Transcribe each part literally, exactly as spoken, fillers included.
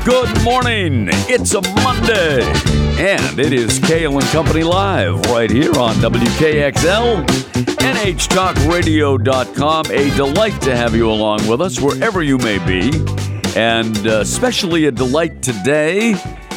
Good morning. It's a Monday, and it is Kale and Company Live right here on W K X L, N H talk radio dot com. A delight to have you along with us wherever you may be, and uh, especially a delight today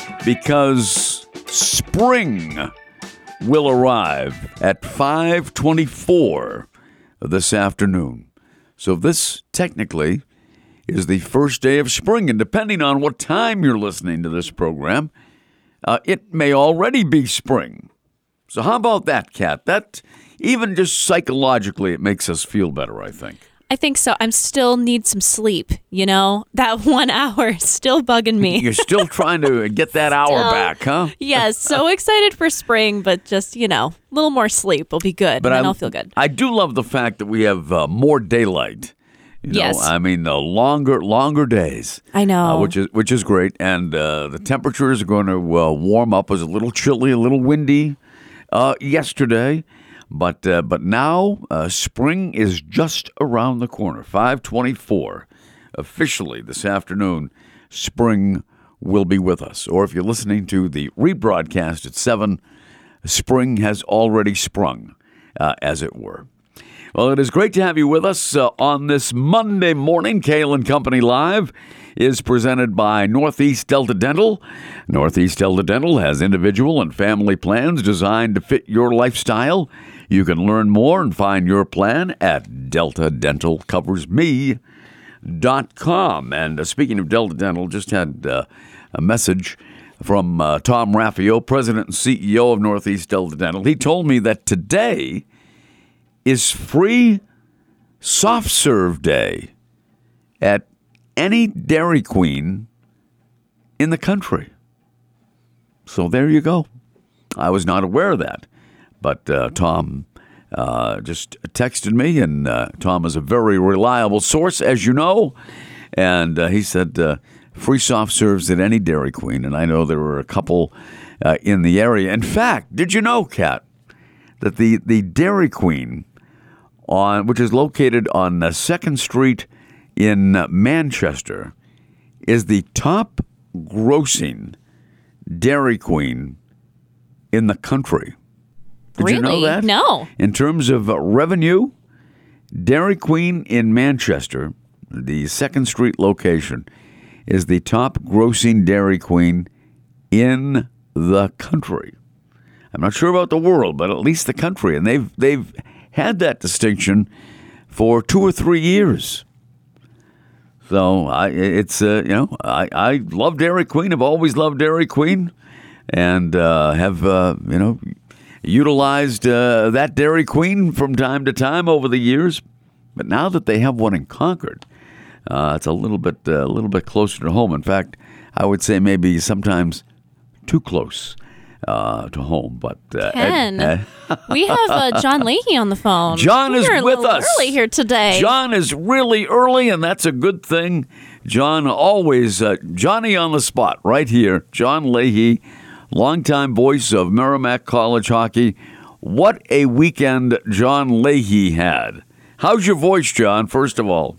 because spring will arrive at five twenty-four this afternoon. So this technically is the first day of spring, and depending on what time you're listening to this program, uh, it may already be spring. So how about that, Kat? That, even just psychologically, it makes us feel better, I think. I think so. I'm still need some sleep, you know? That one hour is still bugging me. You're still trying to get that hour Still. back, huh? Yes, so excited for spring, but just, you know, a little more sleep will be good, But and then I, I'll feel good. I do love the fact that we have uh, more daylight. You know, Yes. I mean, the longer longer days. I know. Uh, which is which is great. And uh, the temperatures are going to uh, warm up. It was a little chilly, a little windy uh, yesterday. But uh, but now uh, spring is just around the corner. five twenty-four officially this afternoon, spring will be with us. Or if you're listening to the rebroadcast at seven, spring has already sprung, uh, as it were. Well, it is great to have you with us uh, on this Monday morning. Kale and Company Live is presented by Northeast Delta Dental. Northeast Delta Dental has individual and family plans designed to fit your lifestyle. You can learn more and find your plan at delta dental covers me dot com. And uh, speaking of Delta Dental, just had uh, a message from uh, Tom Raffio, President and C E O of Northeast Delta Dental. He told me that today is free soft serve day at any Dairy Queen in the country. So there you go. I was not aware of that. But uh, Tom uh, just texted me, and uh, Tom is a very reliable source, as you know. And uh, he said uh, free soft serves at any Dairy Queen. And I know there were a couple uh, in the area. In fact, did you know, Kat, that the, the Dairy Queen, on which is located on uh, second Street in uh, Manchester, is the top grossing Dairy Queen in the country? Did really? you know that? No. In terms of uh, revenue, Dairy Queen in Manchester, the second Street location, is the top grossing Dairy Queen in the country. I'm not sure about the world, but at least the country. And they've they've had that distinction for two or three years. So I, it's uh, you know I, I love Dairy Queen. I've always loved Dairy Queen, and uh, have uh, you know utilized uh, that Dairy Queen from time to time over the years. But now that they have one in Concord, uh, it's a little bit uh, a little bit closer to home. In fact, I would say maybe sometimes too close Uh, to home, but uh, Ken, Ed, Ed. we have uh, John Leahy on the phone. John is You're a with little us early here today. John is really early, and that's a good thing. John always uh, Johnny on the spot right here. John Leahy, longtime voice of Merrimack College hockey. What a weekend John Leahy had. How's your voice, John? First of all,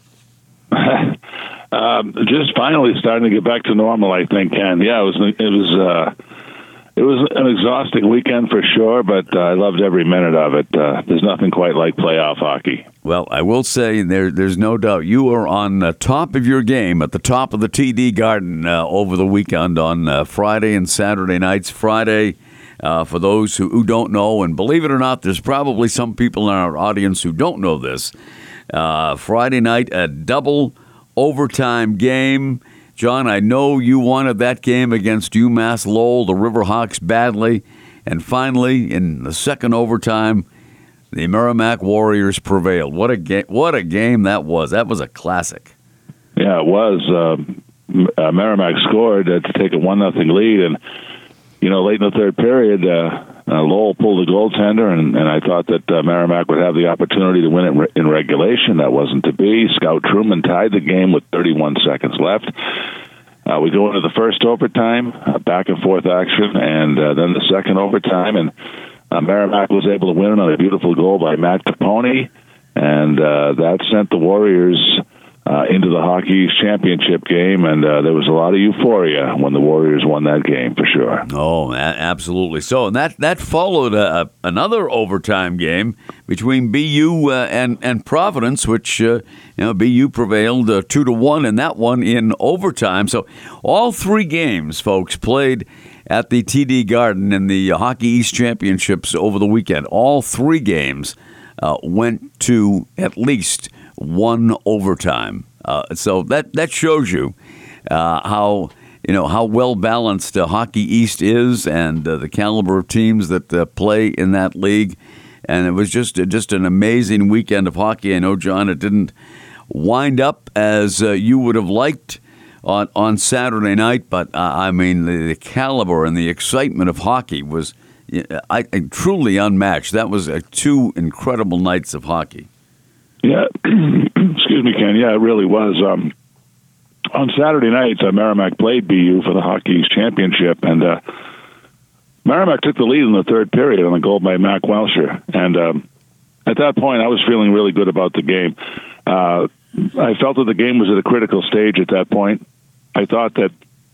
um, just finally starting to get back to normal, I think. Ken, yeah, it was it was. Uh, It was an exhausting weekend for sure, but uh, I loved every minute of it. Uh, there's nothing quite like playoff hockey. Well, I will say there, there's no doubt you are on the top of your game, at the top of the T D Garden uh, over the weekend on uh, Friday and Saturday nights. Friday, uh, for those who, who don't know, and believe it or not, there's probably some people in our audience who don't know this. Uh, Friday night, a double overtime game. John, I know you wanted that game against UMass Lowell, the Riverhawks, badly. And finally, in the second overtime, the Merrimack Warriors prevailed. What a game! What a game that was! That was a classic. Yeah, it was. Uh, uh, Merrimack scored uh, to take a one nothing lead, and you know, late in the third period, uh, uh, Lowell pulled the goaltender, and, and I thought that uh, Merrimack would have the opportunity to win it in, re- in regulation. That wasn't to be. Scout Truman tied the game with thirty-one seconds left. Uh, we go into the first overtime, uh, back and forth action, and uh, then the second overtime, and uh, Merrimack was able to win on a beautiful goal by Matt Capone, and uh, that sent the Warriors uh, into the Hockey East Championship game, and uh, there was a lot of euphoria when the Warriors won that game, for sure. Oh, a- absolutely. So, and that that followed a, a, another overtime game between B U uh, and and Providence, which uh, you know B U prevailed uh, two to one in that one in overtime. So, all three games, folks, played at the T D Garden in the Hockey East Championships over the weekend. All three games uh, went to at least one overtime. Uh, so that that shows you uh, how you know how well balanced uh, Hockey East is, and uh, the caliber of teams that uh, play in that league. And it was just just an amazing weekend of hockey. I know, John, it didn't wind up as uh, you would have liked on on Saturday night, but uh, I mean the, the caliber and the excitement of hockey was I, I, truly unmatched. That was uh, two incredible nights of hockey. Yeah, excuse me, Ken. Yeah, it really was. Um, on Saturday nights, uh, Merrimack played B U for the Hockey East Championship, and uh, Merrimack took the lead in the third period on a goal by Mac Welsher. And um, at that point, I was feeling really good about the game. Uh, I felt that the game was at a critical stage at that point. I thought that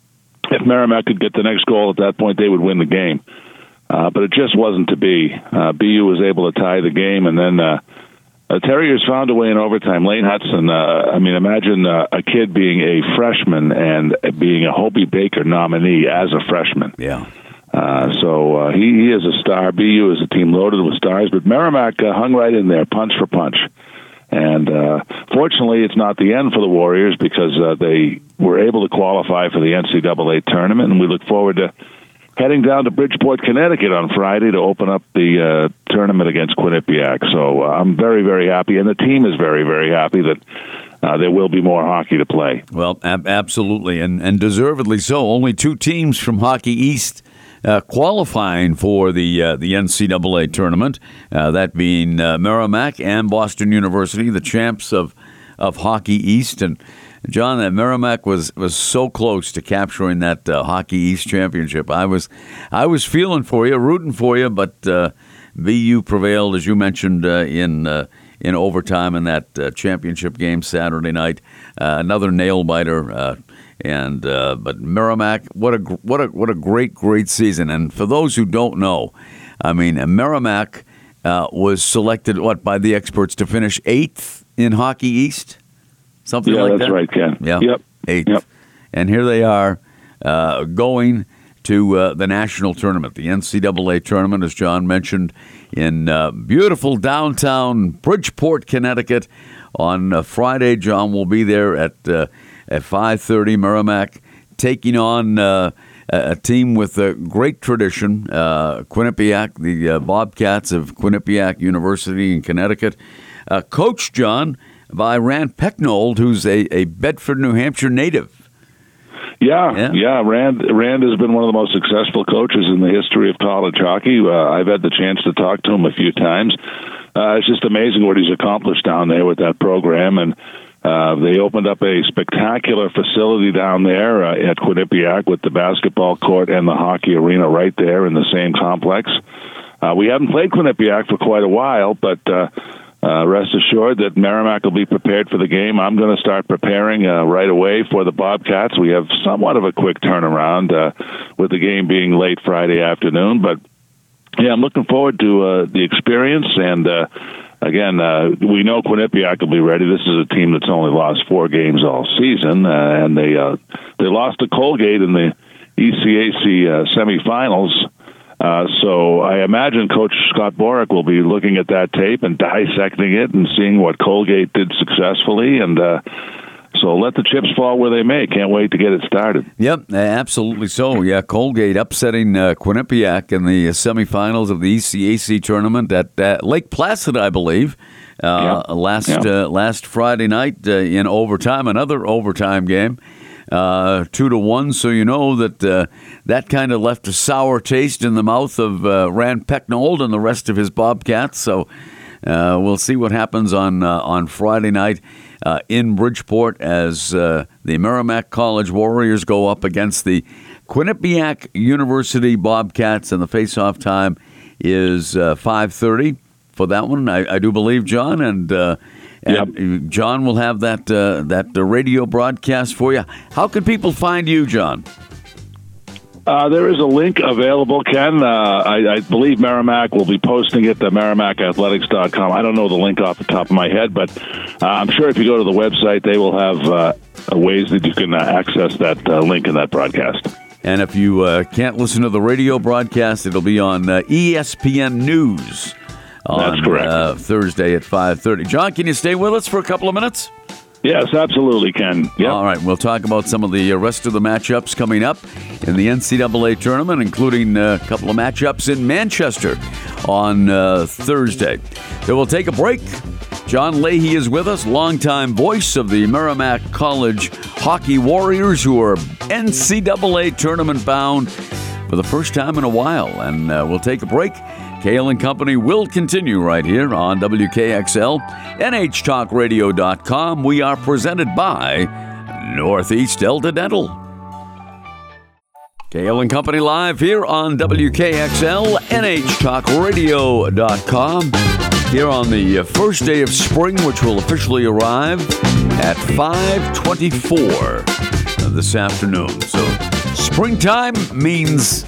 if Merrimack could get the next goal at that point, they would win the game. Uh, but it just wasn't to be. Uh, B U was able to tie the game, and then uh, uh, Terriers found a way in overtime. Lane Hudson, uh, I mean, imagine uh, a kid being a freshman and being a Hobie Baker nominee as a freshman. Yeah. Uh, so uh, he, he is a star. B U is a team loaded with stars, but Merrimack uh, hung right in there, punch for punch. And uh, fortunately, it's not the end for the Warriors because uh, they were able to qualify for the N C double A tournament, and we look forward to heading down to Bridgeport, Connecticut on Friday to open up the uh, tournament against Quinnipiac. So uh, I'm very, very happy, and the team is very, very happy that uh, there will be more hockey to play. Well, ab- absolutely, and, and deservedly so. Only two teams from Hockey East Uh, qualifying for the uh, the N C double A tournament, uh, that being uh, Merrimack and Boston University, the champs of, of Hockey East. And John, that Merrimack was, was so close to capturing that uh, Hockey East championship. I was I was feeling for you, rooting for you, but uh, B U prevailed, as you mentioned, uh, in uh, in overtime in that uh, championship game Saturday night. Uh, another nail biter. Uh, And uh, but Merrimack, what a what a what a great great season! And for those who don't know, I mean, Merrimack uh, was selected what by the experts to finish eighth in Hockey East, something yeah, like that. Yeah, that's right, Ken. Yeah, yep, eighth. Yep. And here they are uh, going to uh, the national tournament, the N C double A tournament, as John mentioned, in uh, beautiful downtown Bridgeport, Connecticut, on uh, Friday. John will be there at. Uh, At five thirty, Merrimack taking on uh, a team with a great tradition, uh, Quinnipiac, the uh, Bobcats of Quinnipiac University in Connecticut. Uh, coached, John, by Rand Pecknold, who's a, a Bedford, New Hampshire native. Yeah, yeah, yeah. Rand Rand has been one of the most successful coaches in the history of college hockey. Uh, I've had the chance to talk to him a few times. Uh, it's just amazing what he's accomplished down there with that program, and Uh, they opened up a spectacular facility down there uh, at Quinnipiac with the basketball court and the hockey arena right there in the same complex. Uh, we haven't played Quinnipiac for quite a while, but uh, uh, rest assured that Merrimack will be prepared for the game. I'm going to start preparing uh, right away for the Bobcats. We have somewhat of a quick turnaround uh, with the game being late Friday afternoon, but yeah, I'm looking forward to uh, the experience and uh, Again, uh, we know Quinnipiac will be ready. This is a team that's only lost four games all season, uh, and they uh, they lost to Colgate in the E C A C uh, semifinals. Uh, so I imagine Coach Scott Borick will be looking at that tape and dissecting it and seeing what Colgate did successfully, and uh, so let the chips fall where they may. Can't wait to get it started. Yep, absolutely so. Yeah, Colgate upsetting uh, Quinnipiac in the semifinals of the E C A C tournament at uh, Lake Placid, I believe, uh, yeah. last yeah. Uh, last Friday night uh, in overtime, another overtime game, uh, two to one. So you know that uh, that kind of left a sour taste in the mouth of uh, Rand Pecknold and the rest of his Bobcats. So uh, we'll see what happens on uh, on Friday night. Uh, in Bridgeport as uh, the Merrimack College Warriors go up against the Quinnipiac University Bobcats, and the face-off time is uh, five thirty for that one, I, I do believe, John. And uh, And yep. John will have that uh, that uh, radio broadcast for you. How can people find you, John? Uh, there is a link available, Ken. Uh, I, I believe Merrimack will be posting it at merrimack athletics dot com. I don't know the link off the top of my head, but uh, I'm sure if you go to the website, they will have uh, ways that you can uh, access that uh, link in that broadcast. And if you uh, can't listen to the radio broadcast, it'll be on uh, E S P N News on That's correct. Uh, Thursday at five thirty. John, can you stay with us for a couple of minutes? Yes, absolutely, Ken. Yep. All right, we'll talk about some of the rest of the matchups coming up in the N C double A tournament, including a couple of matchups in Manchester on uh, Thursday. So we'll take a break. John Leahy is with us, longtime voice of the Merrimack College Hockey Warriors, who are N C double A tournament bound for the first time in a while. And uh, we'll take a break. Kale and Company will continue right here on W K X L, N H talk radio dot com. We are presented by Northeast Delta Dental. Kale and Company live here on W K X L, N H talk radio dot com. Here on the first day of spring, which will officially arrive at five twenty-four this afternoon. So springtime means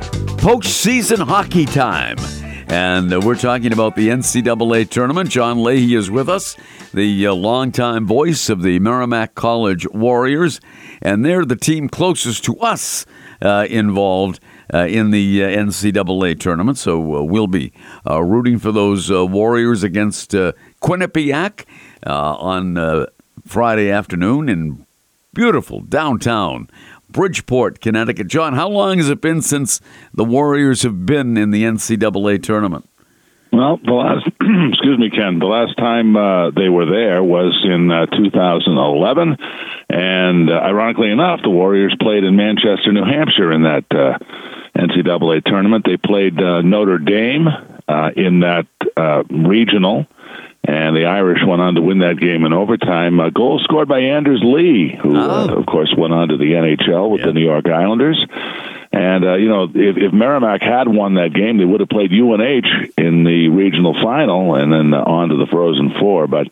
postseason hockey time. And uh, we're talking about the N C double A tournament. John Leahy is with us, the uh, longtime voice of the Merrimack College Warriors. And they're the team closest to us uh, involved uh, in the uh, N C double A tournament. So uh, we'll be uh, rooting for those uh, Warriors against uh, Quinnipiac uh, on uh, Friday afternoon in beautiful downtown Bridgeport, Connecticut. John, how long has it been since the Warriors have been in the N C double A tournament? Well, the last, excuse me, Ken, the last time uh, they were there was in uh, two thousand eleven, and uh, ironically enough, the Warriors played in Manchester, New Hampshire in that uh, N C double A tournament. They played uh, Notre Dame uh, in that uh, regional, and the Irish went on to win that game in overtime. A goal scored by Anders Lee, who, oh. uh, of course, went on to the N H L with yep. the New York Islanders. And, uh, you know, if, if Merrimack had won that game, they would have played U N H in the regional final and then uh, on to the Frozen Four. But,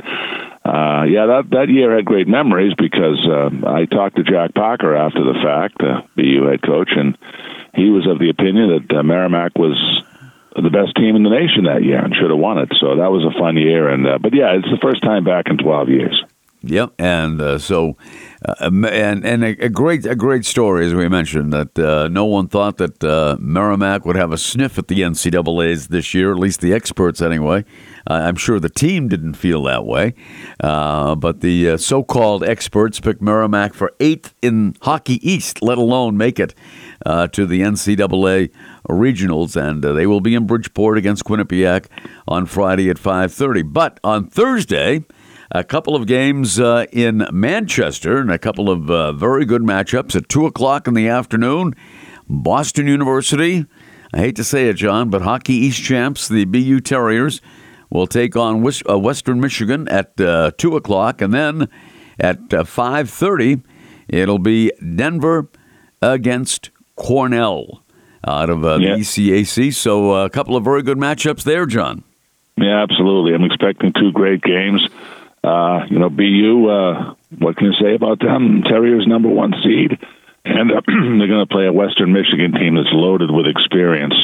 uh, yeah, that, that year had great memories because uh, I talked to Jack Parker after the fact, uh, B U head coach, and he was of the opinion that uh, Merrimack was the best team in the nation that year and should have won it. So that was a fun year. And uh, but, yeah, it's the first time back in twelve years. Yep, and uh, so, uh, and and a, a great a great story, as we mentioned, that uh, no one thought that uh, Merrimack would have a sniff at the N C double A's this year, at least the experts anyway. Uh, I'm sure the team didn't feel that way, uh, but the uh, so-called experts picked Merrimack for eighth in Hockey East, let alone make it uh, to the N C double A regionals, and uh, they will be in Bridgeport against Quinnipiac on Friday at five thirty. But on Thursday, a couple of games uh, in Manchester and a couple of uh, very good matchups at two o'clock in the afternoon. Boston University, I hate to say it, John, but Hockey East champs, the B U Terriers, will take on West, uh, Western Michigan at uh, two o'clock. And then at uh, five thirty, it'll be Denver against Cornell out of uh, yeah. the E C A C. So uh, a couple of very good matchups there, John. Yeah, absolutely. I'm expecting two great games. Uh, you know, B U, uh, what can you say about them? Terriers number one seed, and uh, they're going to play a Western Michigan team that's loaded with experience,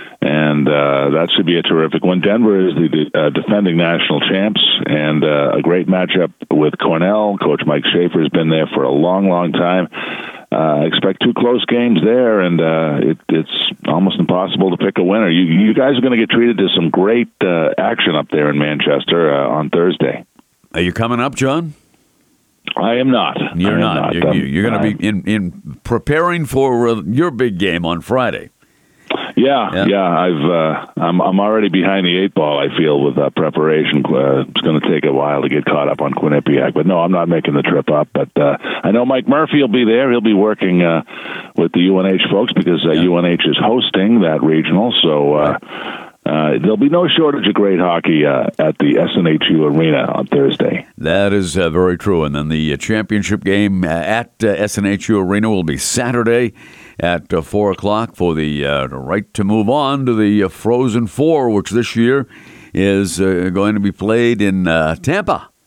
and uh, that should be a terrific one. Denver is the uh, defending national champs, and uh, a great matchup with Cornell. Coach Mike Schaefer has been there for a long, long time. Uh, I expect two close games there, and uh, it, it's almost impossible to pick a winner. You, you guys are going to get treated to some great uh, action up there in Manchester uh, on Thursday. Are you coming up, John? I am not. You're am not. not. You're, um, you're going to be in, in preparing for uh, your big game on Friday. Yeah, yeah. yeah I've uh, I'm I'm already behind the eight ball. I feel with uh, preparation. Uh, it's going to take a while to get caught up on Quinnipiac, but no, I'm not making the trip up. But uh, I know Mike Murphy will be there. He'll be working uh, with the U N H folks because uh, yeah. U N H is hosting that regional. So. Uh, right. Uh, there'll be no shortage of great hockey uh, at the S N H U Arena on Thursday. That is uh, very true. And then the uh, championship game at uh, S N H U Arena will be Saturday at uh, four o'clock for the uh, right to move on to the uh, Frozen Four, which this year is uh, going to be played in uh, Tampa.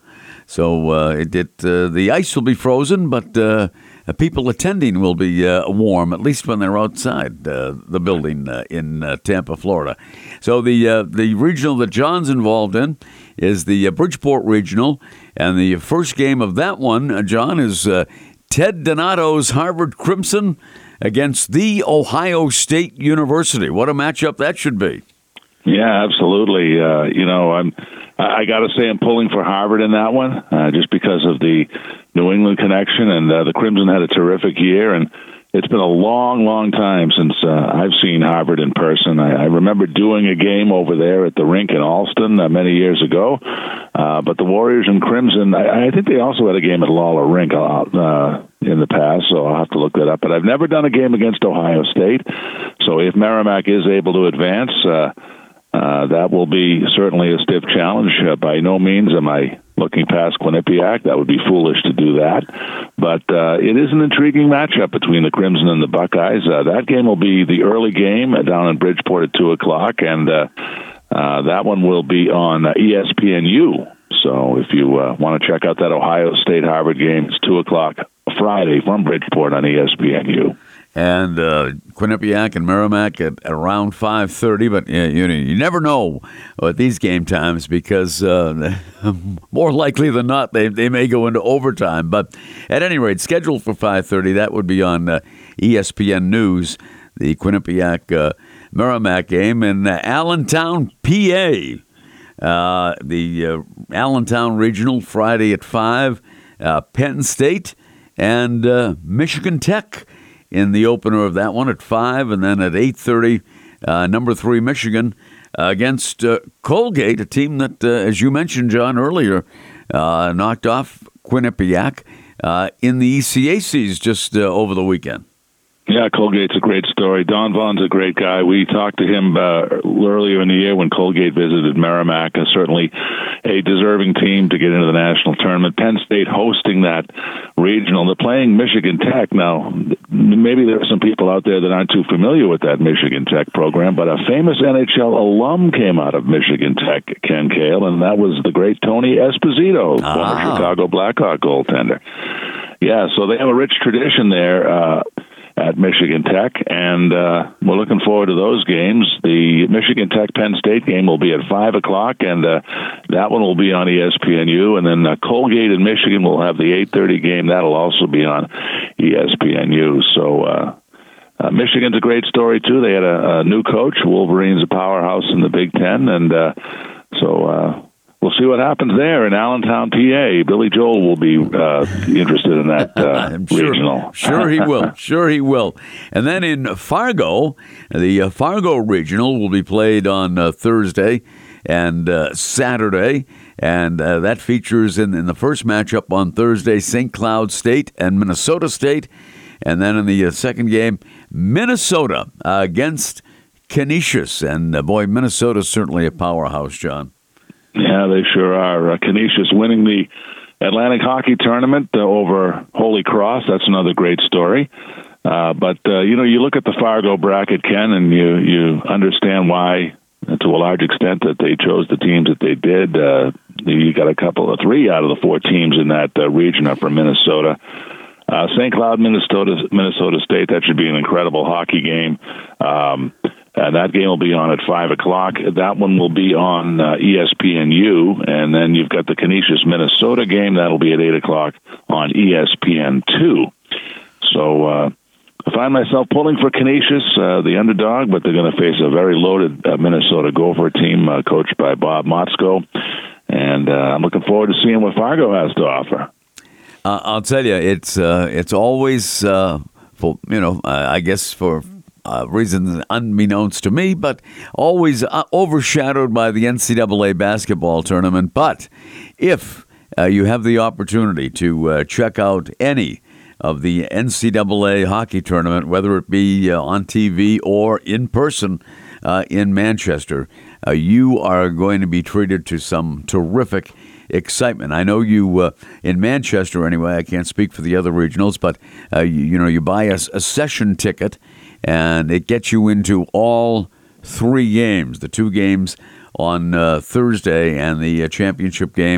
So uh, it, it uh, the ice will be frozen, but uh, people attending will be uh, warm, at least when they're outside uh, the building uh, in uh, Tampa, Florida. So the uh, the regional that John's involved in is the uh, Bridgeport Regional, and the first game of that one, uh, John, is uh, Ted Donato's Harvard Crimson against the Ohio State University. What a matchup that should be. Yeah, absolutely. Uh, you know, I'm. I got to say, I'm pulling for Harvard in that one, uh, just because of the New England connection, and uh, the Crimson had a terrific year, and it's been a long, long time since uh, I've seen Harvard in person. I, I remember doing a game over there at the rink in Alston uh, many years ago, uh, but the Warriors and Crimson, I, I think they also had a game at Lawler Rink uh, in the past, so I'll have to look that up. But I've never done a game against Ohio State, so if Merrimack is able to advance, uh, Uh, that will be certainly a stiff challenge. Uh, by no means am I looking past Quinnipiac. That would be foolish to do that. But uh, it is an intriguing matchup between the Crimson and the Buckeyes. Uh, that game will be the early game down in Bridgeport at two o'clock, and uh, uh, that one will be on uh, E S P N U. So if you uh, want to check out that Ohio State-Harvard game, it's two o'clock Friday from Bridgeport on E S P N U. And uh, Quinnipiac and Merrimack at around five thirty, but you, you, you never know at these game times because uh, more likely than not, they, they may go into overtime. But at any rate, scheduled for five thirty, that would be on uh, E S P N News, the Quinnipiac uh, Merrimack game in uh, Allentown, P A. Uh, the uh, Allentown Regional, Friday at five, uh, Penn State and uh, Michigan Tech in the opener of that one at five, and then at eight thirty, uh, number three Michigan uh, against uh, Colgate, a team that, uh, as you mentioned, John, earlier, uh, knocked off Quinnipiac uh, in the E C A Cs just uh, over the weekend. Yeah, Colgate's a great story. Don Vaughn's a great guy. We talked to him uh, earlier in the year when Colgate visited Merrimack. Uh, certainly a deserving team to get into the national tournament. Penn State hosting that regional. They're playing Michigan Tech. Now, maybe there are some people out there that aren't too familiar with that Michigan Tech program, but a famous N H L alum came out of Michigan Tech, Ken Cale, and that was the great Tony Esposito, ah. former Chicago Blackhawk goaltender. Yeah, so they have a rich tradition there. Uh, at Michigan Tech, and uh, we're looking forward to those games. The Michigan Tech-Penn State game will be at five o'clock, and uh, that one will be on E S P N U, and then uh, Colgate and Michigan will have the eight thirty game. That'll also be on E S P N U. So uh, uh, Michigan's a great story, too. They had a, a new coach. Wolverine's a powerhouse in the Big Ten, and uh, so... Uh, We'll see what happens there in Allentown, P A. Billy Joel will be uh, interested in that uh, I'm sure, regional. Sure he will. Sure he will. And then in Fargo, the uh, Fargo Regional will be played on uh, Thursday and uh, Saturday. And uh, that features in, in the first matchup on Thursday, Saint Cloud State and Minnesota State. And then in the uh, second game, Minnesota uh, against Canisius. And uh, boy, Minnesota's certainly a powerhouse, John. Yeah, they sure are. Uh, Canisius winning the Atlantic Hockey Tournament uh, over Holy Cross. That's another great story. Uh, but, uh, you know, you look at the Fargo bracket, Ken, and you, you understand why, uh, to a large extent, that they chose the teams that they did. Uh, you got a couple of three out of the four teams in that uh, region are from Minnesota. Uh, Saint Cloud, Minnesota, Minnesota State, that should be an incredible hockey game. Um And that game will be on at five o'clock. That one will be on uh, E S P N U. And then you've got the Canisius, Minnesota game. That'll be at eight o'clock on E S P N two. So uh, I find myself pulling for Canisius, uh, the underdog, but they're going to face a very loaded uh, Minnesota Gopher team uh, coached by Bob Motzko. And uh, I'm looking forward to seeing what Fargo has to offer. Uh, I'll tell you, it's uh, it's always, uh, for you know, uh, I guess for... Uh, reasons unbeknownst to me, but always uh, overshadowed by the N C double A basketball tournament. But if uh, you have the opportunity to uh, check out any of the N C double A hockey tournament, whether it be uh, on T V or in person uh, in Manchester, uh, you are going to be treated to some terrific excitement. I know you uh, in Manchester anyway. I can't speak for the other regionals, but uh, you, you know you buy a, a session ticket. And it gets you into all three games, the two games on uh, Thursday and the uh, championship game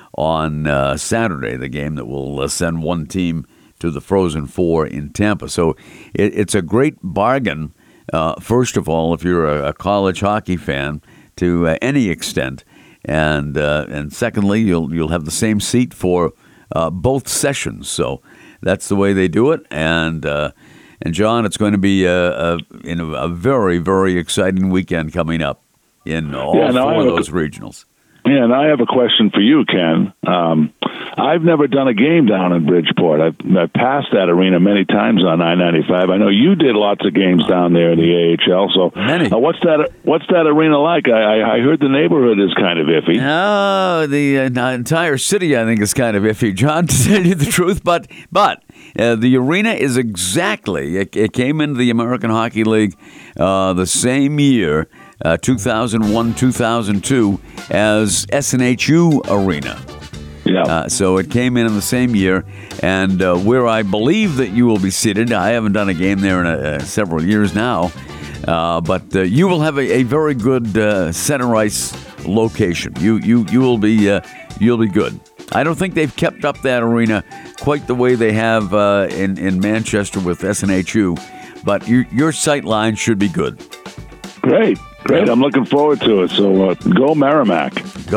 on uh, Saturday, the game that will uh, send one team to the Frozen Four in Tampa. So it, it's a great bargain, uh, first of all, if you're a, a college hockey fan, to uh, any extent. And uh, and secondly, you'll you'll have the same seat for uh, both sessions. So that's the way they do it. And uh, and John, it's going to be a, a, in a, a very, very exciting weekend coming up in all yeah, no, four of a, those regionals. Yeah, and I have a question for you, Ken. Um, I've never done a game down in Bridgeport. I've, I've passed that arena many times on I ninety-five. I know you did lots of games down there in the A H L. So Many. Uh, what's that? What's that arena like? I, I, I heard the neighborhood is kind of iffy. Oh, the uh, entire city, I think, is kind of iffy, John, to tell you the truth. But but uh, the arena is exactly, it, it came into the American Hockey League uh, the same year, uh, two thousand one, two thousand two, as S N H U Arena. Yeah. Uh, so it came in in the same year, and uh, where I believe that you will be seated, I haven't done a game there in a, uh, several years now, uh, but uh, you will have a, a very good uh, center ice location. You you you will be uh, you'll be good. I don't think they've kept up that arena quite the way they have uh, in in Manchester with S N H U, but your your sight line should be good. Great. Great. I'm looking forward to it. So uh, go Merrimack.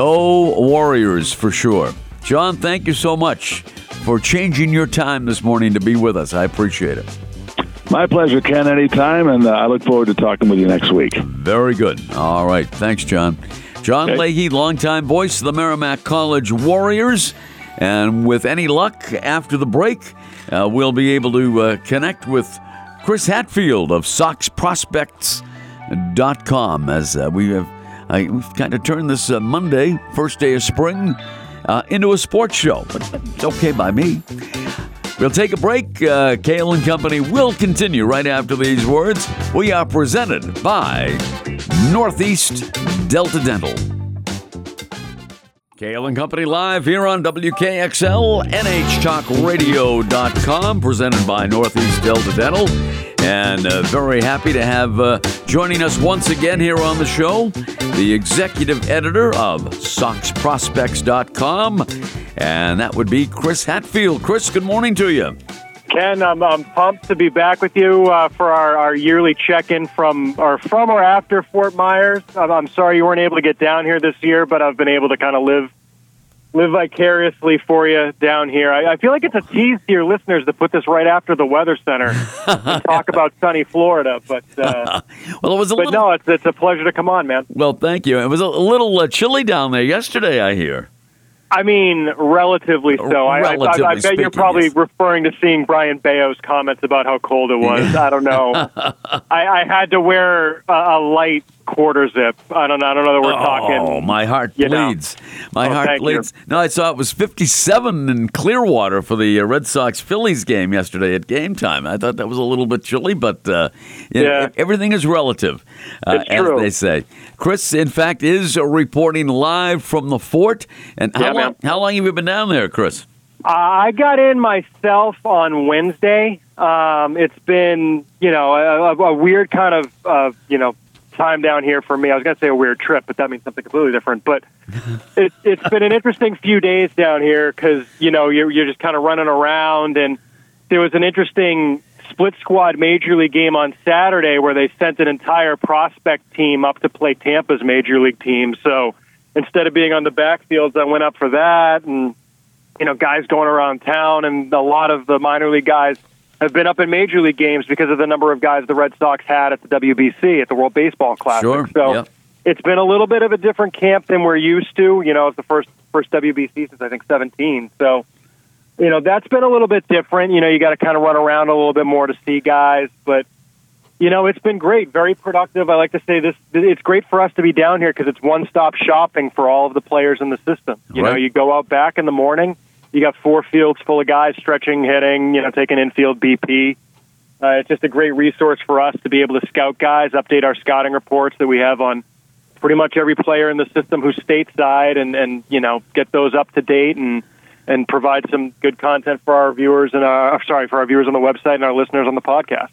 Go Warriors for sure. John, thank you so much for changing your time this morning to be with us. I appreciate it. My pleasure, Ken, anytime, and uh, I look forward to talking with you next week. Very good. All right. Thanks, John. John Okay. Leahy, longtime voice of the Merrimack College Warriors. And with any luck, after the break, uh, we'll be able to uh, connect with Chris Hatfield of Sox Prospects dot com as uh, we have I, we've kind of turned this uh, Monday, first day of spring, uh, into a sports show. But it's okay by me. We'll take a break. Uh, Kale and Company will continue right after these words. We are presented by Northeast Delta Dental. Kale and Company live here on W K X L, N H Talk Radio dot com, presented by Northeast Delta Dental. And uh, very happy to have uh, joining us once again here on the show, the executive editor of Sox Prospects dot com, and that would be Chris Hatfield. Chris, good morning to you. Ken, I'm, I'm pumped to be back with you uh, for our, our yearly check-in from or from or after Fort Myers. I'm, I'm sorry you weren't able to get down here this year, but I've been able to kind of live live vicariously for you down here. I, I feel like it's a tease to your listeners to put this right after the Weather Center and talk about sunny Florida. But uh, well, it was a but little. no, it's it's a pleasure to come on, man. Well, thank you. It was a little uh, chilly down there yesterday, I hear. I mean, relatively so. I, I, I, I bet you're probably yes. referring to seeing Brian Bayo's comments about how cold it was. I don't know. I, I had to wear a, a light quarter zip. I don't know. I don't know that we're oh, talking. Oh, my heart you know. bleeds. My Oh, heart thank bleeds. you. No, I saw it was fifty-seven in Clearwater for the uh, Red Sox-Phillies game yesterday at game time. I thought that was a little bit chilly, but uh, you know, Yeah. everything is relative, uh, It's as true. they say. Chris, in fact, is uh, reporting live from the fort. And how, Yeah, long, man. how long have you been down there, Chris? Uh, I got in myself on Wednesday. Um, it's been, you know, a, a weird kind of, uh, you know, time down here for me. I was going to say a weird trip, but that means something completely different. But it, it's been an interesting few days down here because, you know, you're, you're just kind of running around. And there was an interesting split squad major league game on Saturday where they sent an entire prospect team up to play Tampa's major league team. So instead of being on the backfields, I went up for that. And, you know, guys going around town, and a lot of the minor league guys have been up in major league games because of the number of guys the Red Sox had at the W B C, at the World Baseball Classic. Sure, So yep. It's been a little bit of a different camp than we're used to. You know, it's the first first W B C since, I think, seventeen. So, you know, that's been a little bit different. You know, you got to kind of run around a little bit more to see guys. But, you know, it's been great, very productive. I like to say this, it's great for us to be down here because it's one-stop shopping for all of the players in the system. You Right. know, you go out back in the morning, you got four fields full of guys stretching, hitting, you know, taking infield B P. Uh, it's just a great resource for us to be able to scout guys, update our scouting reports that we have on pretty much every player in the system who's stateside, and, and you know, get those up to date and and provide some good content for our viewers and our sorry for our viewers on the website and our listeners on the podcast.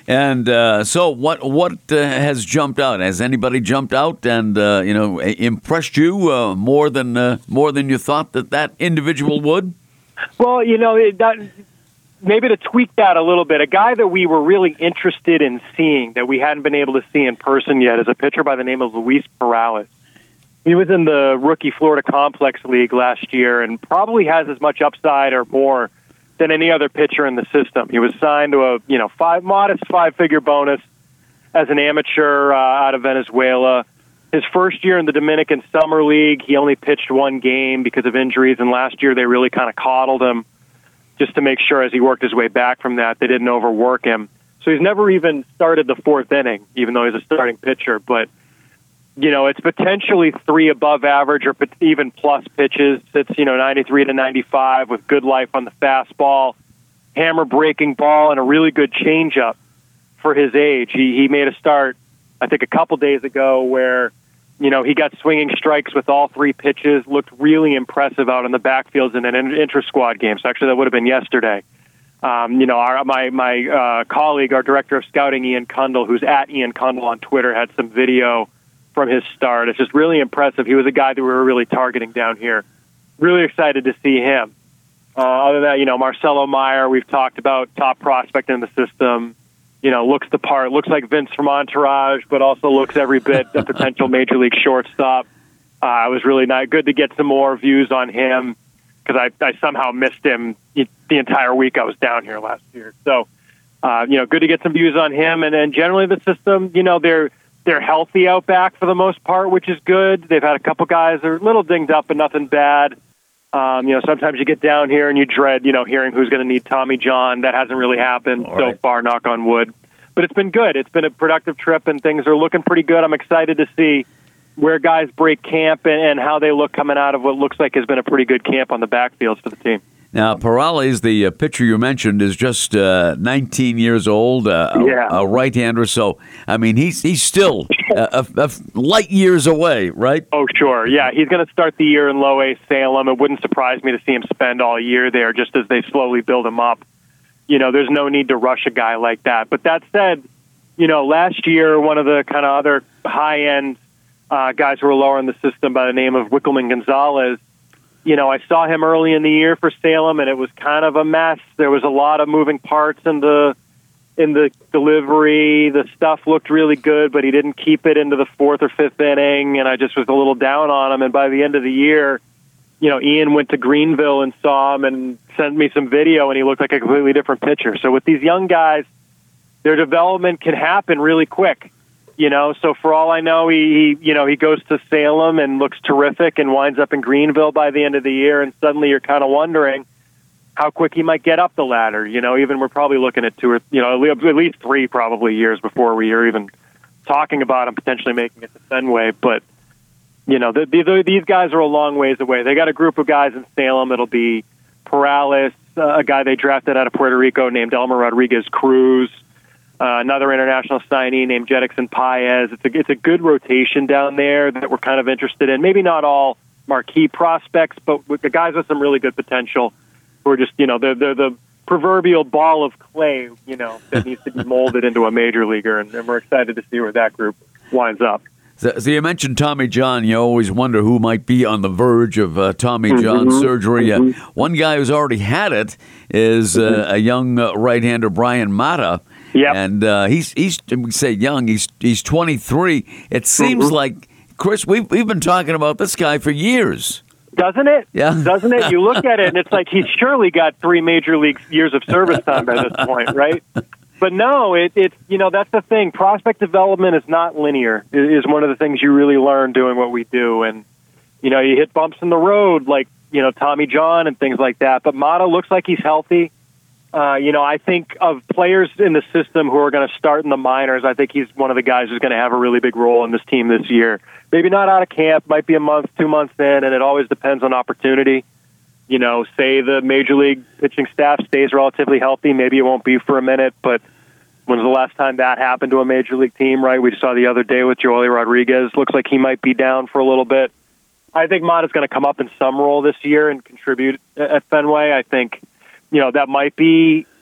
And uh, so, what what uh, has jumped out? Has anybody jumped out and uh, you know impressed you uh, more than uh, more than you thought that that individual would? Well, you know, it, that, maybe to tweak that a little bit, a guy that we were really interested in seeing that we hadn't been able to see in person yet is a pitcher by the name of Luis Perales. He was in the rookie Florida Complex League last year and probably has as much upside or more than any other pitcher in the system. He was signed to a you know five modest five-figure bonus as an amateur uh, out of Venezuela. His first year in the Dominican Summer League, he only pitched one game because of injuries, and last year they really kind of coddled him just to make sure as he worked his way back from that they didn't overwork him. So he's never even started the fourth inning, even though he's a starting pitcher. But you know, it's potentially three above average or even plus pitches. It's, you know, ninety-three to ninety-five with good life on the fastball, hammer breaking ball, and a really good changeup for his age. He he made a start, I think, a couple days ago where, you know, he got swinging strikes with all three pitches, looked really impressive out in the backfields in an intra-squad game. So actually that would have been yesterday. Um, you know, our, my, my uh, colleague, our director of scouting, Ian Kundle, who's at Ian Kundle on Twitter, had some video from his start. It's just really impressive. He was a guy that we were really targeting down here. Really excited to see him. Uh, other than that, you know, Marcelo Meyer, we've talked about, top prospect in the system. You know, looks the part. Looks like Vince from Entourage, but also looks every bit a potential major league shortstop. Uh, it was really nice. Good to get some more views on him because I, I somehow missed him the entire week I was down here last year. So, uh, you know, good to get some views on him. And then generally the system, you know, they're They're healthy out back for the most part, which is good. They've had a couple guys that are a little dinged up, but nothing bad. Um, you know, sometimes you get down here and you dread, you know, hearing who's going to need Tommy John. That hasn't really happened All so right. far, knock on wood. But it's been good. It's been a productive trip, and things are looking pretty good. I'm excited to see where guys break camp and, and how they look coming out of what looks like has been a pretty good camp on the backfields for the team. Now, Perales, the uh, pitcher you mentioned, is just uh, nineteen years old, uh, Yeah. a, a right-hander. So, I mean, he's he's still uh, a, a light years away, right? Oh, sure. Yeah, he's going to start the year in Low A Salem. It wouldn't surprise me to see him spend all year there just as they slowly build him up. You know, there's no need to rush a guy like that. But that said, you know, last year, one of the kind of other high-end uh, guys who were lower in the system by the name of Wickelman Gonzalez, you know, I saw him early in the year for Salem, and it was kind of a mess. There was a lot of moving parts in the in the delivery. The stuff looked really good, but he didn't keep it into the fourth or fifth inning, and I just was a little down on him. And by the end of the year, you know, Ian went to Greenville and saw him and sent me some video, and he looked like a completely different pitcher. So with these young guys, their development can happen really quick. You know, so for all I know, he, he, you know, he goes to Salem and looks terrific and winds up in Greenville by the end of the year, and suddenly you're kind of wondering how quick he might get up the ladder. You know, even we're probably looking at two or, you know, at least three probably years before we are even talking about him potentially making it to Fenway. But, you know, the, the, these guys are a long ways away. They got a group of guys in Salem. It'll be Perales, uh, a guy they drafted out of Puerto Rico named Elmer Rodriguez Cruz, Uh, another international signee named Jedixon Paez. It's a, it's a good rotation down there that we're kind of interested in. Maybe not all marquee prospects, but with the guys with some really good potential who are just, you know, they're, they're the proverbial ball of clay, you know, that needs to be molded into a major leaguer, and, and we're excited to see where that group winds up. So, so you mentioned Tommy John. You always wonder who might be on the verge of uh, Tommy John Mm-hmm. surgery. Mm-hmm. Uh, one guy who's already had it is uh, a young uh, right-hander, Brian Mata. Yep. And uh, he's he's we say young. He's he's twenty-three. It seems Mm-hmm. like, Chris, we've we've been talking about this guy for years. Doesn't it? Yeah. Doesn't it? You look at it, and it's like he's surely got three major league years of service time by this point, right? But no, it, it's, you know, that's the thing. Prospect development is not linear. It is one of the things you really learn doing what we do. And, you know, you hit bumps in the road like, you know, Tommy John and things like that. But Mata looks like he's healthy. Uh, you know, I think of players in the system who are going to start in the minors, I think he's one of the guys who's going to have a really big role in this team this year. Maybe not out of camp, might be a month, two months in, and it always depends on opportunity. You know, say the major league pitching staff stays relatively healthy, maybe it won't be for a minute, but when's the last time that happened to a major league team, right? We saw the other day with Joely Rodriguez. Looks like he might be down for a little bit. I think Mata's going to come up in some role this year and contribute at Fenway. I think, you know, that might be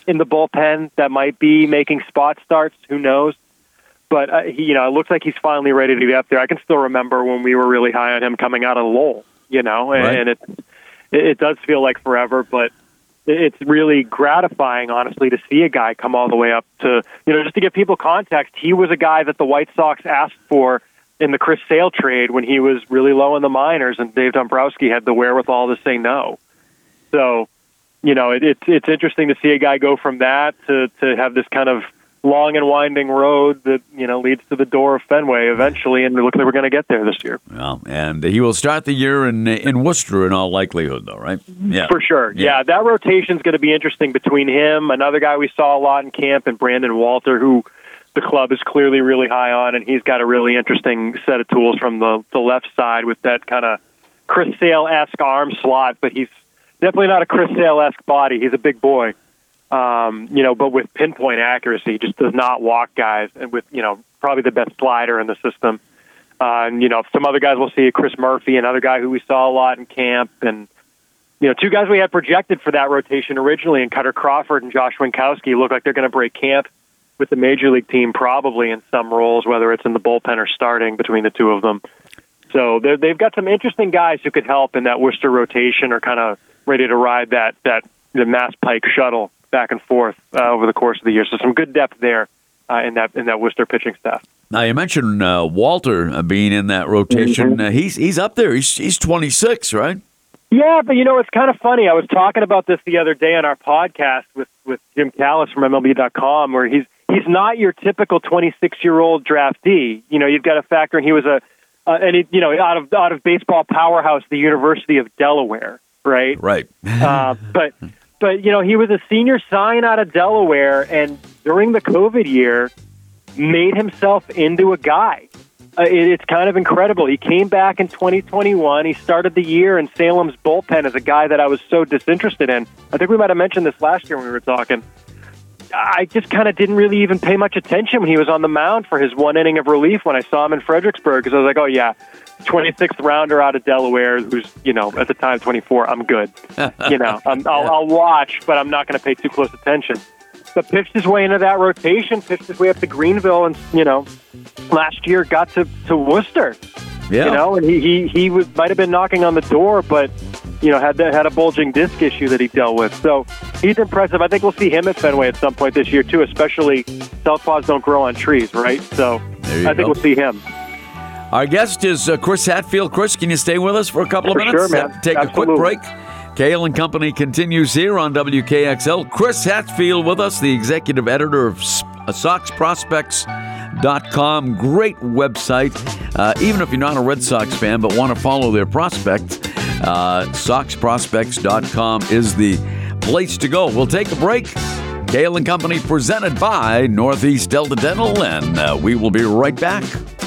in the bullpen that might be making spot starts. Who knows? But uh, he, you know, it looks like he's finally ready to be up there. I can still remember when we were really high on him coming out of Lowell, you know, and, Right. and it it does feel like forever, but it's really gratifying, honestly, to see a guy come all the way up to, you know, just to give people context, he was a guy that the White Sox asked for in the Chris Sale trade when he was really low in the minors, and Dave Dombrowski had the wherewithal to say no. So, you know, it, it's it's interesting to see a guy go from that to, to have this kind of long and winding road that, you know, leads to the door of Fenway eventually, and it looks like we're going to get there this year. Well, and he will start the year in in Worcester in all likelihood, though, right? Yeah, For sure. Yeah. Yeah, that rotation's going to be interesting between him, another guy we saw a lot in camp, and Brandon Walter, who the club is clearly really high on, and he's got a really interesting set of tools from the, the left side with that kind of Chris Sale-esque arm slot, but he's definitely not a Chris Sale-esque body. He's a big boy. Um, you know, but with pinpoint accuracy, just does not walk guys, and with, you know, probably the best slider in the system. Uh, and, you know, some other guys we'll see, Chris Murphy, another guy who we saw a lot in camp, and, you know, two guys we had projected for that rotation originally, and Cutter Crawford and Josh Winkowski, look like they're going to break camp with the Major League team probably in some roles, whether it's in the bullpen or starting between the two of them. So they've got some interesting guys who could help in that Worcester rotation, or kind of ready to ride that, that the Mass Pike shuttle back and forth uh, over the course of the year. So some good depth there uh, in that in that Worcester pitching staff. Now you mentioned uh, Walter uh, being in that rotation. Mm-hmm. Uh, he's he's up there. He's he's twenty-six, right? Yeah, but you know, it's kind of funny. I was talking about this the other day on our podcast with, with Jim Callis from M L B dot com, where he's he's not your typical twenty-six-year-old draftee. You know, you've got to factor in he was a uh, and he, you know, out of out of baseball powerhouse, the University of Delaware, right? Right. uh, but. But, you know, he was a senior sign out of Delaware, and during the COVID year, made himself into a guy. Uh, it, it's kind of incredible. He came back in twenty twenty-one. He started the year in Salem's bullpen as a guy that I was so disinterested in. I think we might have mentioned this last year when we were talking. I just kind of didn't really even pay much attention when he was on the mound for his one inning of relief when I saw him in Fredericksburg, because I was like, oh, yeah, twenty-sixth rounder out of Delaware, who's, you know, at the time twenty-four, I'm good. You know, I'm, I'll, I'll watch, but I'm not going to pay too close attention. But pitched his way into that rotation, pitched his way up to Greenville, and, you know, last year got to, to Worcester. Yeah. You know, and he, he, he was, might have been knocking on the door, but, you know, had that, had a bulging disc issue that he dealt with. So he's impressive. I think we'll see him at Fenway at some point this year, too, especially southpaws don't grow on trees, right? So There you I think go. we'll see him. Our guest is uh, Chris Hatfield. Chris, can you stay with us for a couple of For minutes? sure, man. Uh, Take Absolutely. a quick break. Kale and Company continues here on W K X L. Chris Hatfield with us, the executive editor of Sox Prospects dot com. Great website. Uh, even if you're not a Red Sox fan but want to follow their prospects, uh, Sox Prospects dot com is the place to go. We'll take a break. Kale and Company presented by Northeast Delta Dental, and uh, we will be right back.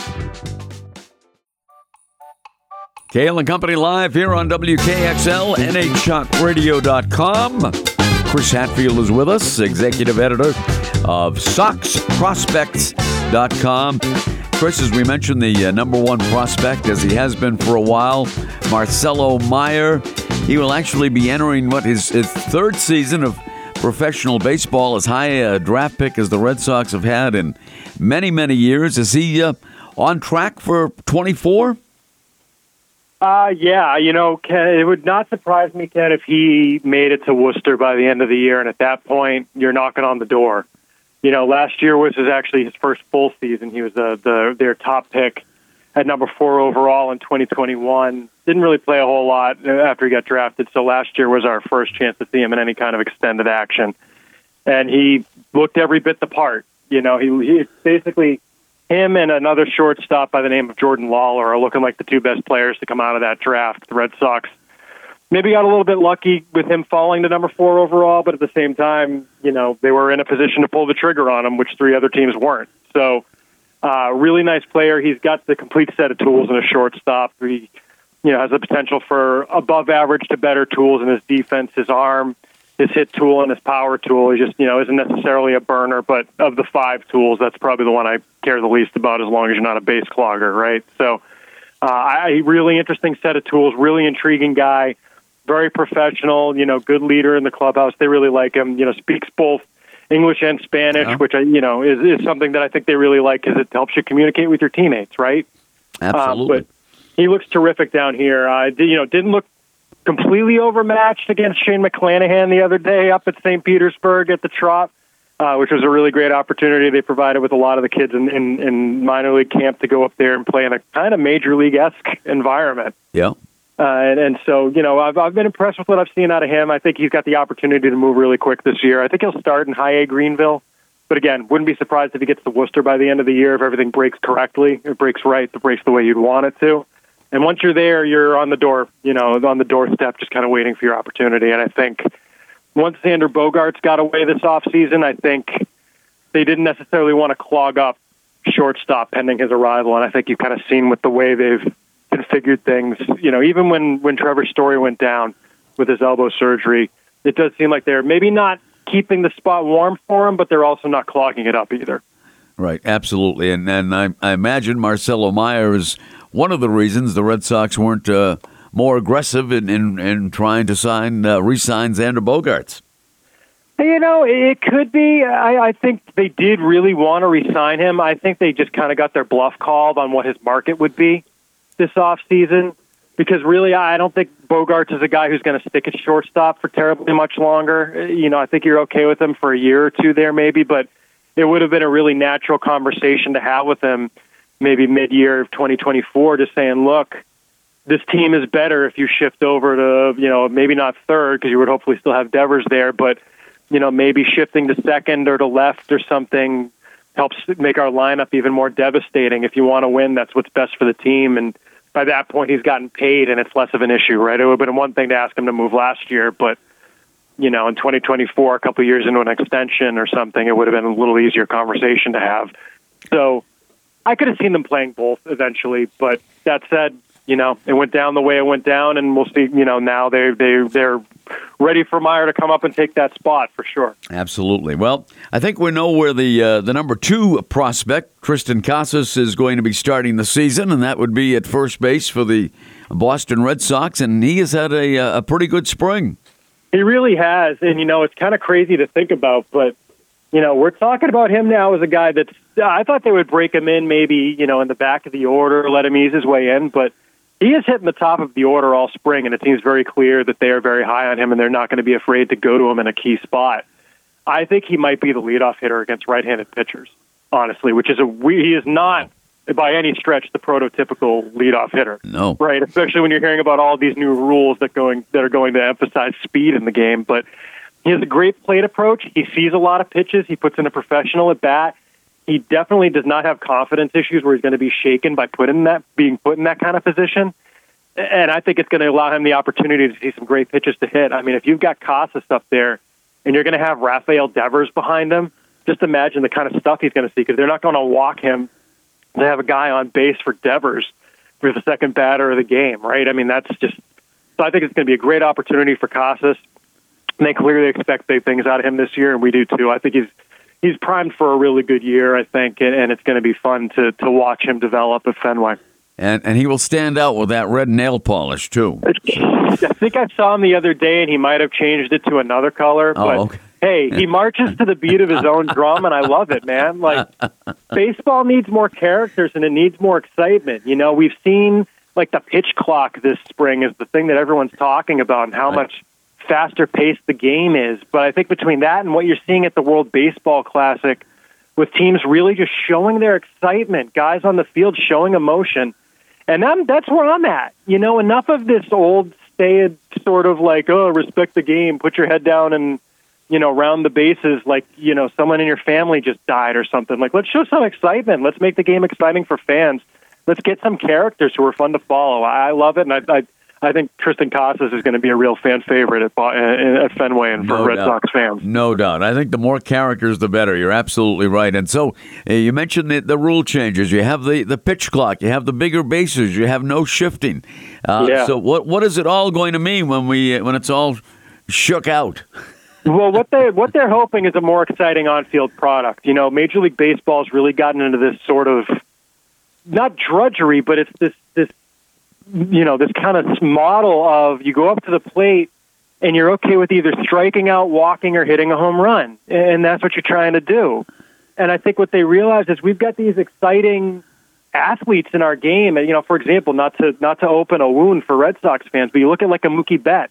Kale and Company live here on W K X L, N H Shock Radio dot com. Chris Hatfield is with us, executive editor of Sox Prospects dot com. Chris, as we mentioned, the uh, number one prospect, as he has been for a while, Marcelo Meyer. He will actually be entering, what, his, his third season of professional baseball, as high a draft pick as the Red Sox have had in many, many years. Is he uh, on track for twenty-four? Uh, yeah, you know, Ken, it would not surprise me, Ken, if he made it to Worcester by the end of the year, and at that point, you're knocking on the door. You know, last year was his, actually his first full season. He was the, the their top pick at number four overall in twenty twenty-one. Didn't really play a whole lot after he got drafted, so last year was our first chance to see him in any kind of extended action. And he looked every bit the part. You know, he, he basically... Him and another shortstop by the name of Jordan Lawler are looking like the two best players to come out of that draft. The Red Sox maybe got a little bit lucky with him falling to number four overall, but at the same time, you know, they were in a position to pull the trigger on him, which three other teams weren't. So, uh, really nice player. He's got the complete set of tools in a shortstop. He, you know, has the potential for above average to better tools in his defense, his arm, his hit tool, and his power tool. He just, you know, isn't necessarily a burner, but of the five tools, that's probably the one I care the least about, as long as you're not a base clogger, right? So, uh, I really interesting set of tools, really intriguing guy. very professional, you know, good leader in the clubhouse. They really like him, you know, speaks both English and Spanish, Yeah. which, I, you know, is, is something that I think they really like because it helps you communicate with your teammates, right? Absolutely. Um, but he looks terrific down here. Uh, you know, didn't look completely overmatched against Shane McClanahan the other day up at Saint Petersburg at the Trot, uh, which was a really great opportunity they provided with a lot of the kids in, in, in minor league camp to go up there and play in a kind of major league-esque environment. Yeah. Uh, and, and so, you know, I've, I've been impressed with what I've seen out of him. I think he's got the opportunity to move really quick this year. I think he'll start in high A Greenville. But again, wouldn't be surprised if he gets to Worcester by the end of the year if everything breaks correctly. It breaks right, it breaks the way you'd want it to. And once you're there, you're on the door, you know, on the doorstep, just kind of waiting for your opportunity. And I think once Xander Bogaerts got away this offseason, I think they didn't necessarily want to clog up shortstop pending his arrival. And I think you've kind of seen with the way they've configured things, you know, even when, when Trevor Story went down with his elbow surgery, it does seem like they're maybe not keeping the spot warm for him, but they're also not clogging it up either. Right, absolutely. And and I, I imagine Marcelo Meyer is one of the reasons the Red Sox weren't uh, more aggressive in, in, in trying to sign, uh, re-sign Xander Bogaerts. You know, it could be. I, I think they did really want to re-sign him. I think they just kind of got their bluff called on what his market would be this offseason, because really I don't think Bogaerts is a guy who's going to stick at shortstop for terribly much longer. You know, I think you're okay with him for a year or two there maybe, but it would have been a really natural conversation to have with him maybe mid-year of twenty twenty-four, just saying, look, this team is better if you shift over to, you know, maybe not third because you would hopefully still have Devers there, but, you know, maybe shifting to second or to left or something helps make our lineup even more devastating. If you want to win, that's what's best for the team. And by that point, he's gotten paid, and it's less of an issue, right? It would have been one thing to ask him to move last year, but, you know, in twenty twenty-four, a couple of years into an extension or something, it would have been a little easier conversation to have. So I could have seen them playing both eventually, but that said, you know, it went down the way it went down, and we'll see, you know, now they they they're ready for Meyer to come up and take that spot for sure. Absolutely. Well, I think we know where the uh, the number two prospect, Tristan Casas, is going to be starting the season, and that would be at first base for the Boston Red Sox, and he has had a a pretty good spring. He really has, and, you know, it's kind of crazy to think about, but, you know, we're talking about him now as a guy that's, I thought they would break him in maybe, you know, in the back of the order, let him ease his way in, but he is hitting the top of the order all spring, and it seems very clear that they are very high on him, and they're not going to be afraid to go to him in a key spot. I think he might be the leadoff hitter against right-handed pitchers, honestly, which is a, he is not by any stretch the prototypical leadoff hitter. No. Right, especially when you're hearing about all these new rules that going that are going to emphasize speed in the game. But he has a great plate approach. He sees a lot of pitches. He puts in a professional at bat. He definitely does not have confidence issues where he's going to be shaken by put in that being put in that kind of position. And I think it's going to allow him the opportunity to see some great pitches to hit. I mean, if you've got Casas up there and you're going to have Rafael Devers behind him, just imagine the kind of stuff he's going to see, because they're not going to walk him. They have a guy on base for Devers for the second batter of the game, right? I mean, that's just – so I think it's going to be a great opportunity for Casas. And they clearly expect big things out of him this year, and we do too. I think he's he's primed for a really good year, I think, and, and it's going to be fun to, to watch him develop at Fenway. And and he will stand out with that red nail polish, too. I think I saw him the other day, and he might have changed it to another color, Oh, but okay. hey, he marches to the beat of his own drum, and I love it, man. Like, baseball needs more characters, and it needs more excitement. You know, we've seen, like, the pitch clock this spring is the thing that everyone's talking about, and how Right. much faster paced the game is. But I think between that and what you're seeing at the World Baseball Classic, with teams really just showing their excitement, guys on the field showing emotion, and I'm, that's where I'm at. You know, enough of this old, staid sort of like, oh, respect the game, put your head down and, you know, round the bases like, you know, someone in your family just died or something. Like, let's show some excitement. Let's make the game exciting for fans. Let's get some characters who are fun to follow. I love it, and I, I, I think Tristan Casas is going to be a real fan favorite at, at Fenway and for No Red doubt. Sox fans. No doubt. I think the more characters, the better. You're absolutely right. And so uh, you mentioned the, the rule changes. You have the, the pitch clock. You have the bigger bases. You have no shifting. Uh, Yeah. So what what is it all going to mean when we when it's all shook out? Well, what they what they're hoping is a more exciting on-field product. You know, Major League Baseball has really gotten into this sort of not drudgery, but it's this this you know, this kind of model of you go up to the plate and you're okay with either striking out, walking, or hitting a home run. And that's what you're trying to do. And I think what they realize is we've got these exciting athletes in our game. And, you know, for example, not to not to open a wound for Red Sox fans, but you look at like a Mookie Betts.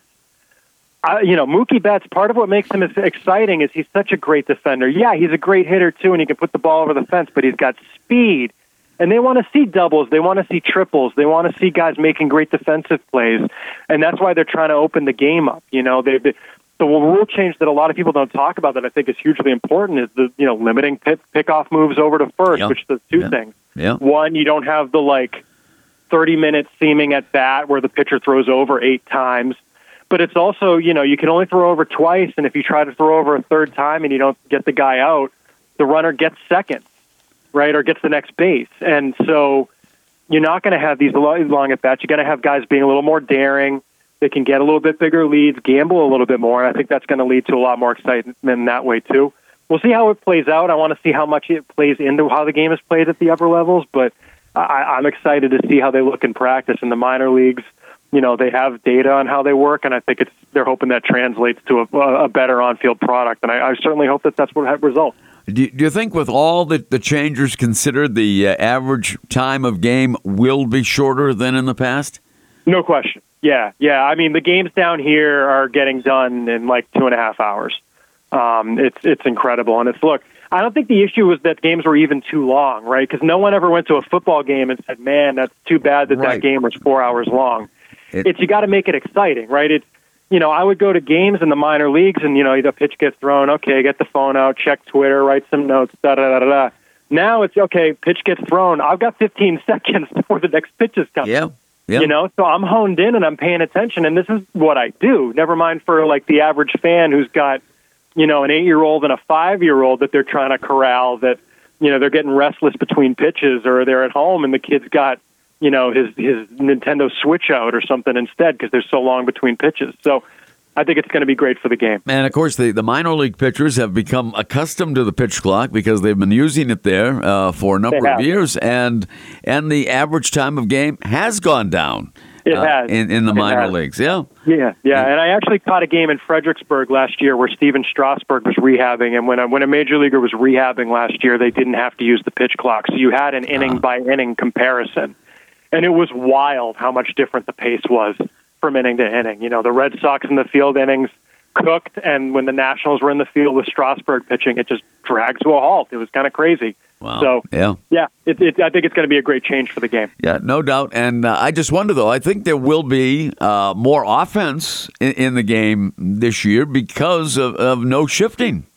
I, you know, Mookie Betts, part of what makes him exciting is he's such a great defender. Yeah, he's a great hitter, too, and he can put the ball over the fence, but he's got speed. And they want to see doubles. They want to see triples. They want to see guys making great defensive plays. And that's why they're trying to open the game up. You know, they, they, the rule change that a lot of people don't talk about that I think is hugely important is the, you know, limiting pick, pickoff moves over to first, yeah. which does two yeah. things. Yeah. One, you don't have the, like, thirty-minute seaming at bat where the pitcher throws over eight times. But it's also, you know, you can only throw over twice, and if you try to throw over a third time and you don't get the guy out, the runner gets second, right, or gets the next base. And so you're not going to have these long at-bats. You're going to have guys being a little more daring. They can get a little bit bigger leads, gamble a little bit more, and I think that's going to lead to a lot more excitement in that way, too. We'll see how it plays out. I want to see how much it plays into how the game is played at the upper levels, but I, I'm excited to see how they look in practice in the minor leagues. You know, they have data on how they work, and I think it's they're hoping that translates to a, a better on-field product, and I, I certainly hope that that's what results. Do you, do you think with all the, the changers considered, the uh, average time of game will be shorter than in the past? No question. Yeah, yeah. I mean, the games down here are getting done in like two and a half hours. Um, it's it's incredible, and it's look. I don't think the issue was that games were even too long, right? Because no one ever went to a football game and said, "Man, that's too bad that right. that game was four hours long." It, it's you got to make it exciting, right? It's you know I would go to games in the minor leagues, and you know the pitch gets thrown. Okay, get the phone out, check Twitter, write some notes. Da da da da da. Now it's okay. Pitch gets thrown. I've got fifteen seconds before the next pitch is coming. Yeah. Yeah. You know, so I'm honed in and I'm paying attention, and this is what I do. Never mind for like the average fan who's got, you know, an eight-year-old and a five-year-old that they're trying to corral. That you know they're getting restless between pitches, or they're at home and the kid's got, you know, his his Nintendo Switch out or something instead because there's so long between pitches. So I think it's going to be great for the game. And, of course, the, the minor league pitchers have become accustomed to the pitch clock because they've been using it there uh, for a number of years, and and the average time of game has gone down It uh, has. in, in the It minor has. leagues. Yeah. Yeah, yeah. And I actually caught a game in Fredericksburg last year where Steven Strasburg was rehabbing, and when a, when a major leaguer was rehabbing last year, they didn't have to use the pitch clock, so you had an inning-by-inning comparison. And it was wild how much different the pace was from inning to inning. You know, the Red Sox in the field innings cooked, and when the Nationals were in the field with Strasburg pitching, it just dragged to a halt. It was kind of crazy. Wow. So, yeah, yeah it, it, I think it's going to be a great change for the game. Yeah, no doubt. And uh, I just wonder, though, I think there will be uh, more offense in, in the game this year because of, of no shifting.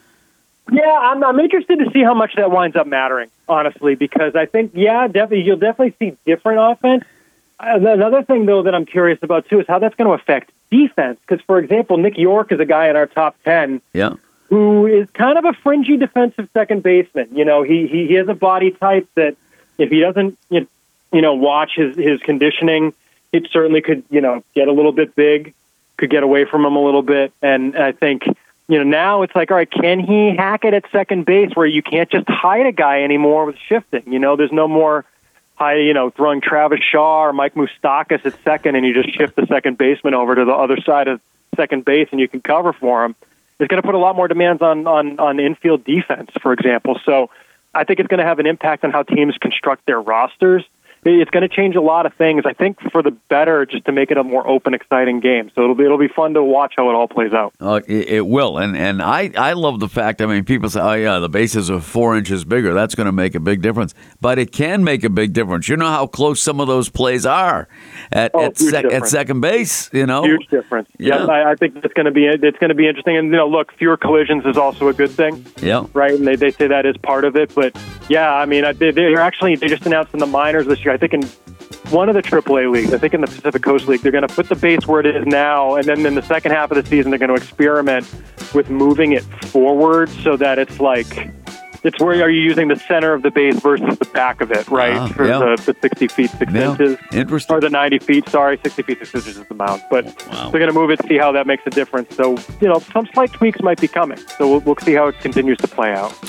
Yeah, I'm, I'm interested to see how much that winds up mattering, honestly, because I think, yeah, definitely you'll definitely see different offense. Uh, another thing, though, that I'm curious about, too, is how that's going to affect defense. Because, for example, Nick York is a guy in our top ten Yeah. who is kind of a fringy defensive second baseman. You know, he, he, he has a body type that if he doesn't, you know, watch his, his conditioning, it certainly could, you know, get a little bit big, could get away from him a little bit. And I think, you know, now it's like, all right, can he hack it at second base where you can't just hide a guy anymore with shifting? You know, there's no more high, you know, throwing Travis Shaw or Mike Moustakas at second and you just shift the second baseman over to the other side of second base and you can cover for him. It's going to put a lot more demands on, on, on infield defense, for example. So I think it's going to have an impact on how teams construct their rosters. It's going to change a lot of things, I think, for the better, just to make it a more open, exciting game. So it'll be it'll be fun to watch how it all plays out. Uh, it, it will, and and I, I love the fact. I mean, people say, "Oh yeah, the bases are four inches bigger. That's going to make a big difference." But it can make a big difference. You know how close some of those plays are at Oh, at, huge sec- at difference. second base. You know, Huge difference. Yeah. Yeah, I, I think it's going to be it's going to be interesting. And you know, look, fewer collisions is also a good thing. Yeah. Right, and they, they say that is part of it. But yeah, I mean, they, they're actually they just announced in the minors this year. I think in one of the triple A leagues, I think in the Pacific Coast League, they're going to put the base where it is now, and then in the second half of the season, they're going to experiment with moving it forward so that it's like, it's where are you using the center of the base versus the back of it, right? Ah, For yeah. the, the sixty feet, six Yeah. inches. Interesting. Or the ninety feet, sorry, sixty feet, six inches is the mound. But Wow. they're going to move it, see how that makes a difference. So, you know, some slight tweaks might be coming. So we'll, we'll see how it continues to play out.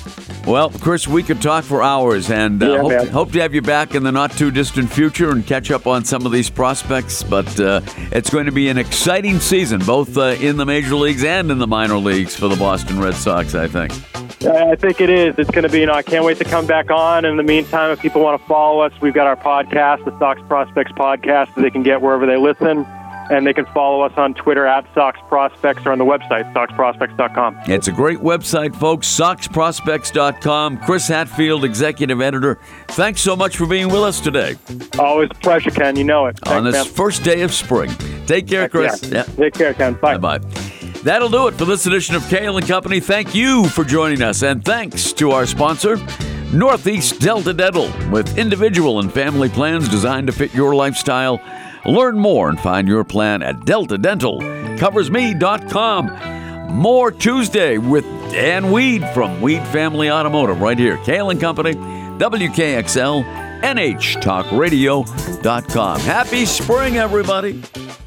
Well, Chris, we could talk for hours, and uh, Yeah, hope, man. hope to have you back in the not-too-distant future and catch up on some of these prospects. But uh, it's going to be an exciting season, both uh, in the major leagues and in the minor leagues for the Boston Red Sox, I think. I think it is. It's going to be, you know, I can't wait to come back on. In the meantime, if people want to follow us, we've got our podcast, the Sox Prospects Podcast, that they can get wherever they listen. And they can follow us on Twitter at Sox Prospects or on the website, sox prospects dot com. It's a great website, folks, sox prospects dot com. Chris Hatfield, Executive Editor, thanks so much for being with us today Always a pleasure, Ken. You know it. on Thanks, this man. first day of spring. Take care, Heck Chris. yeah. Yeah. Take care, Ken. Bye. Bye-bye. That'll do it for this edition of Kale and Company. Thank you for joining us, and thanks to our sponsor, Northeast Delta Dental, with individual and family plans designed to fit your lifestyle. Learn more and find your plan at delta dental covers me dot com. More Tuesday with Dan Weed from Weed Family Automotive right here. Kale and Company, W K X L, N H talk radio dot com. Happy spring, everybody.